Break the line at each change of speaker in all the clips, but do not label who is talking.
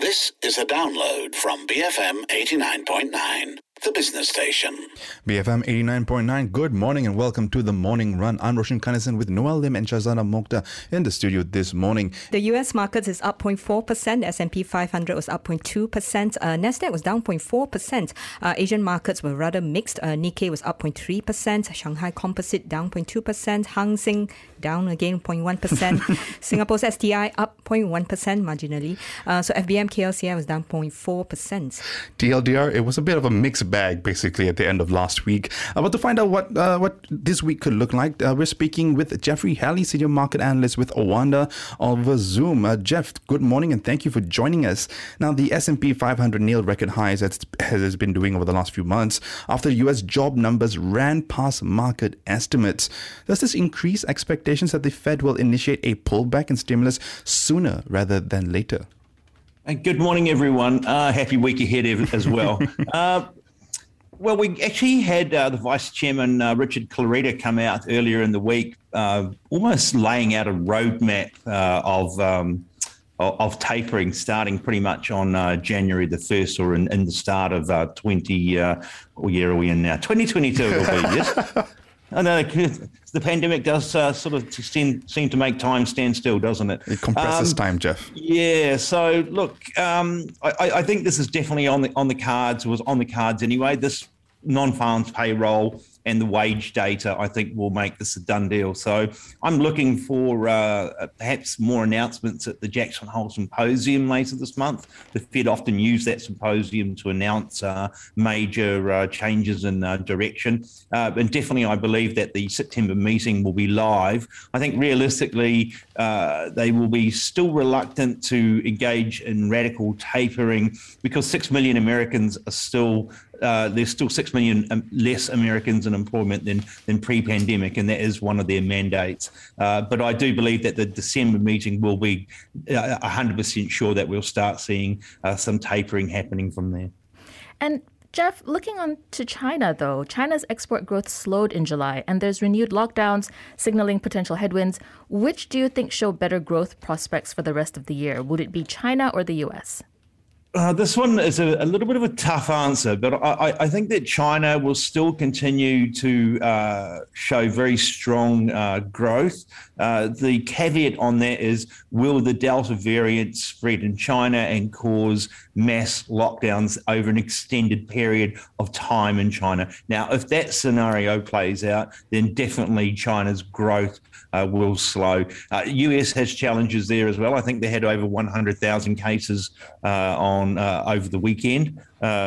This is a download from BFM 89.9, the business station.
BFM 89.9, good morning and welcome to the Morning Run. I'm Roshan Kanesan with Noel Lim and Shazana Mokhtar in the studio this morning.
The US market is up 0.4%, S&P 500 was up 0.2%, Nasdaq was down 0.4%. Asian markets were rather mixed. Nikkei was up 0.3%, Shanghai Composite down 0.2%, Hang Seng down again 0.1%, Singapore's STI up 0.1% marginally. So FBM KLCI was down 0.4%.
TLDR, it was a bit of a mixed bag basically at the end of last week. But to find out what this week could look like, we're speaking with Jeffrey Halley, Senior Market Analyst with Awanda over Zoom. Jeff, good morning and thank you for joining us. Now, the S&P 500 nailed record highs as it has been doing over the last few months after US job numbers ran past market estimates. Does this increase expectations that the Fed will initiate a pullback in stimulus sooner rather than later?
Good morning, everyone. Happy week ahead as well. Well, we actually had the Vice Chairman, Richard Clarida, come out earlier in the week, almost laying out a roadmap of tapering, starting pretty much on January the 1st or in the start of what year are we in now? 2022 it will be, yes? I know the pandemic does sort of seem to make time stand still, doesn't it?
It compresses time, Jeff.
Yeah. So look, I think this is definitely on the cards. Was on the cards anyway. This non-farms payroll and the wage data, I think, will make this a done deal. So I'm looking for perhaps more announcements at the Jackson Hole Symposium later this month. The Fed often use that symposium to announce major changes in direction. And definitely I believe that the September meeting will be live. I think realistically they will be still reluctant to engage in radical tapering because 6 million Americans are still there's still 6 million less Americans in employment than pre-pandemic, and that is one of their mandates. But I do believe that the December meeting will be 100% sure that we'll start seeing some tapering happening from there.
And Jeff, looking on to China, though, China's export growth slowed in July, and there's renewed lockdowns signaling potential headwinds. Which do you think show better growth prospects for the rest of the year? Would it be China or the U.S.?
This one is a little bit of a tough answer, but I think that China will still continue to show very strong growth. The caveat on that is, will the Delta variant spread in China and cause mass lockdowns over an extended period of time in China? Now, if that scenario plays out, then definitely China's growth will slow. US has challenges there as well. I think they had over 100,000 cases on over the weekend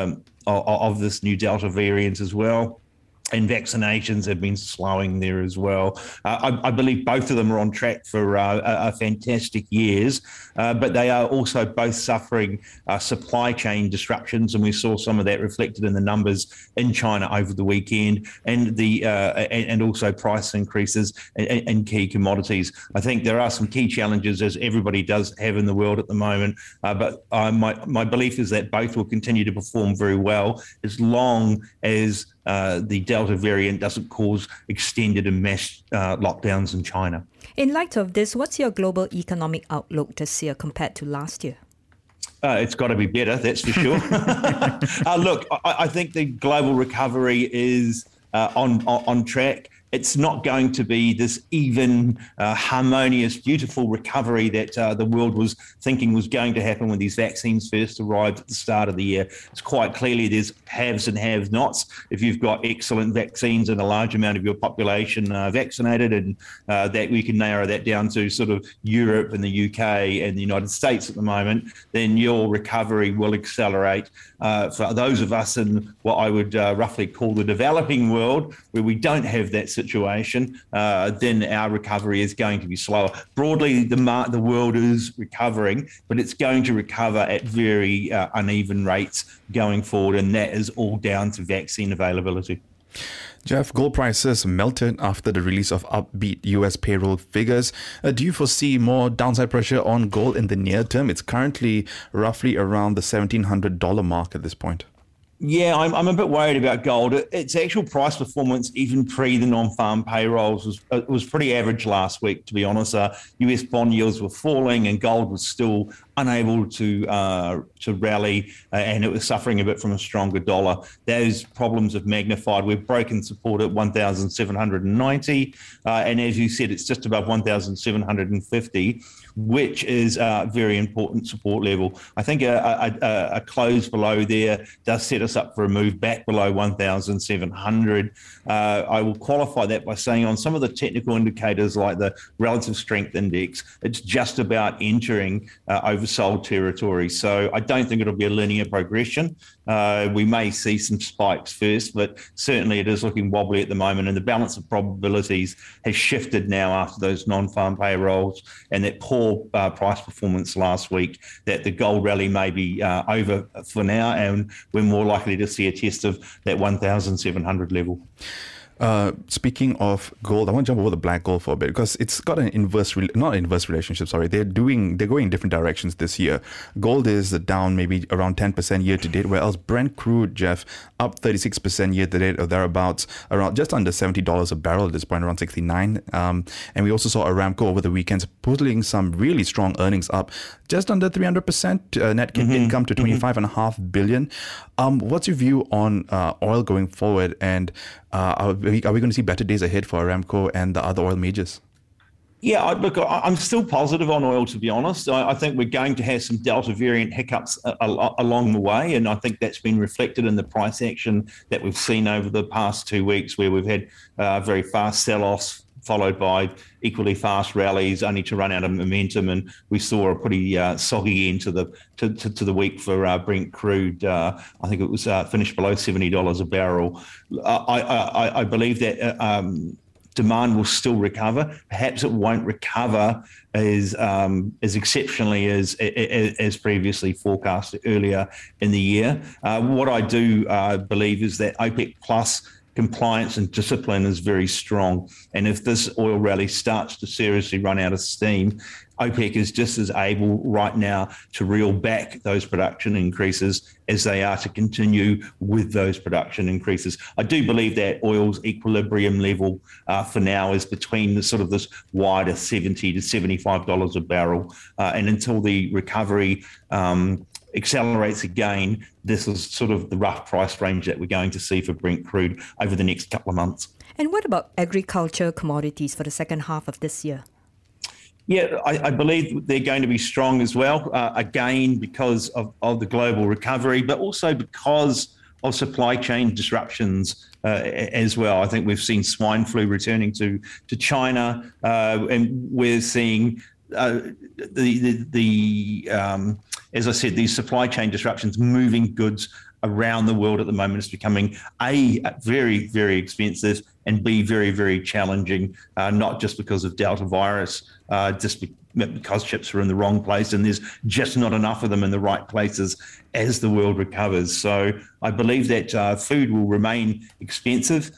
of this new Delta variant as well. And vaccinations have been slowing there as well. I believe both of them are on track for a fantastic years, but they are also both suffering supply chain disruptions, and we saw some of that reflected in the numbers in China over the weekend, and and also price increases in key commodities. I think there are some key challenges, as everybody does have in the world at the moment, but my belief is that both will continue to perform very well as long as the Delta variant doesn't cause extended and mass lockdowns in China.
In light of this, what's your global economic outlook this year compared to last year?
It's got to be better, that's for sure. Look, I think the global recovery is on track. It's not going to be this even, harmonious, beautiful recovery that the world was thinking was going to happen when these vaccines first arrived at the start of the year. It's quite clearly there's haves and have-nots. If you've got excellent vaccines and a large amount of your population vaccinated, and that we can narrow that down to sort of Europe and the UK and the United States at the moment, then your recovery will accelerate. For those of us in what I would roughly call the developing world, where we don't have that situation, then our recovery is going to be slower. Broadly, the world is recovering, but it's going to recover at very uneven rates going forward, and that is all down to vaccine availability.
Jeff, gold prices melted after the release of upbeat US payroll figures. Do you foresee more downside pressure on gold in the near term? It's currently roughly around the $1,700 mark at this point.
Yeah, I'm a bit worried about gold. Its actual price performance, even pre the non-farm payrolls, was pretty average last week, to be honest. US bond yields were falling and gold was still unable to rally, and it was suffering a bit from a stronger dollar. Those problems have magnified. We've broken support at 1,790, and as you said, it's just above 1,750, which is a very important support level. I think a close below there does set us up for a move back below 1,700. I will qualify that by saying on some of the technical indicators like the relative strength index, it's just about entering oversold territory. So I don't think it'll be a linear progression. We may see some spikes first, but certainly it is looking wobbly at the moment, and the balance of probabilities has shifted now after those non-farm payrolls and that poor price performance last week, that the gold rally may be over for now, and we're more likely to see a test of that 1,700 level.
Speaking of gold, I want to jump over the black gold for a bit because it's got an not inverse relationship. Sorry, they're going in different directions this year. Gold is down maybe around 10% year to date, whereas Brent crude, Jeff, up 36% year to date or thereabouts, around just under $70 a barrel at this point, around 69. And we also saw Aramco over the weekend pulling some really strong earnings up, just under 300% net income to $25.5 billion. What's your view on oil going forward, and are we going to see better days ahead for Aramco and the other oil majors?
Yeah, look, I'm still positive on oil, to be honest. I think we're going to have some Delta variant hiccups along the way, and I think that's been reflected in the price action that we've seen over the past 2 weeks, where we've had very fast sell-offs followed by equally fast rallies, only to run out of momentum. And we saw a pretty soggy end to the week for Brent crude. I think it was finished below $70 a barrel. I believe that demand will still recover. Perhaps it won't recover as exceptionally as previously forecast earlier in the year. What I do believe is that OPEC Plus compliance and discipline is very strong. And if this oil rally starts to seriously run out of steam, OPEC is just as able right now to reel back those production increases as they are to continue with those production increases. I do believe that oil's equilibrium level for now is between the sort of this wider $70 to $75 a barrel. And until the recovery accelerates again, this is sort of the rough price range that we're going to see for Brent crude over the next couple of months.
And what about agriculture commodities for the second half of this year?
Yeah, I believe they're going to be strong as well, again, because of the global recovery, but also because of supply chain disruptions as well. I think we've seen swine flu returning to China, and we're seeing as I said, these supply chain disruptions moving goods around the world at the moment is becoming A, very, very expensive, and B, very, very challenging, not just because of Delta virus, just because chips are in the wrong place and there's just not enough of them in the right places as the world recovers. So I believe that food will remain expensive,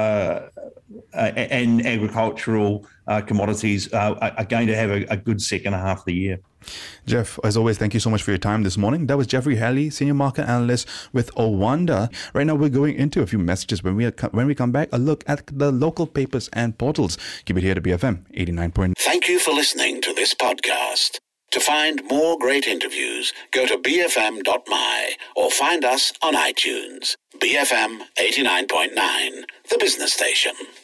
and agricultural commodities are going to have a good second half of the year.
Jeff, as always, thank you so much for your time this morning. That was Jeffrey Halley, Senior Market Analyst with Owanda. Right now, we're going into a few messages. When we come back, a look at the local papers and portals. Keep it here to BFM 89.9.
Thank you for listening to this podcast. To find more great interviews, go to bfm.my or find us on iTunes. BFM 89.9, the business station.